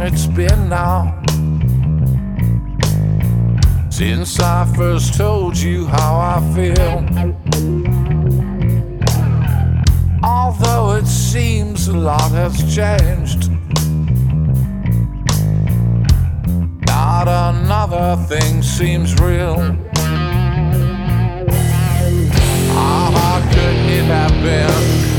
it's been now since I first told you how I feel. Although it seems a lot has changed, not another thing seems real. How hard could it have been